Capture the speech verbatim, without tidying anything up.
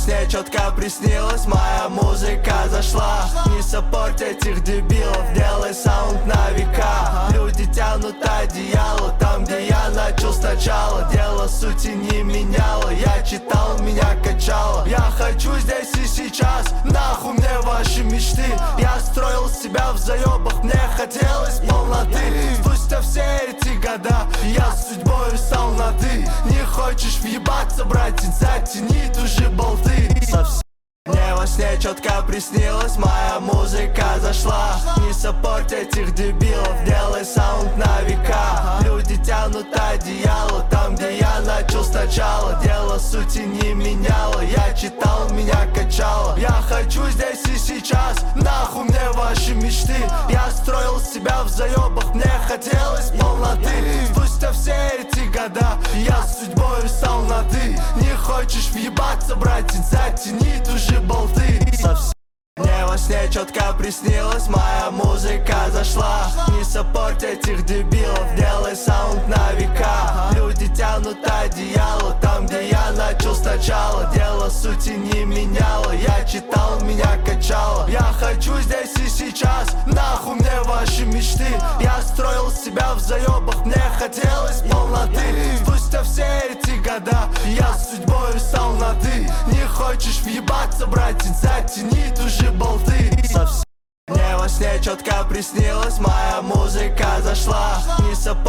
сне четко приснилось, моя музыка зашла. Не саппорт этих дебилов, делай саунд на века. Люди тянут одеяло там, где я начал сначала. Дело сути не меняло, я читал, меня качало. Я хочу здесь и сейчас, нахуй мне ваши мечты. Я строил себя в заебах, мне хотелось полноты. Спустя все эти года я с судьбой стал на ты. Не хочешь въебаться, братец, затяни тужи болты. Совсем мне во сне четко приснилось, моя музыка зашла. Не саппорт этих дебилов, делай саунд на века. Люди тянут одеяло там, где я начал сначала. Дело сути не меняло, я читал, меня качало. Я хочу здесь и сейчас, нахуй мне ваши мечты. Я строил себя в заебах, мне хотелось полноты. Спустя все эти года я с судьбой стал на ты. Не хочешь въебаться, братец, затяни тужи болты. Совсем мне во сне четко приснилось, моя музыка зашла. Не саппорт этих дебилов, делай саунд на века. Люди тянут одеяло там, где я начал сначала. Дело сути не меняло, я читал, меня качало. Я хочу здесь и сейчас, нахуй мне ваши мечты. Я строил себя в заебах, мне хотелось полноты. Спустя все эти года я с судьбой стал на ты. Не хочешь въебаться, братец, затяни тужи болты. Совсем мне во сне четко приснилось, моя музыка зашла. Не саппорт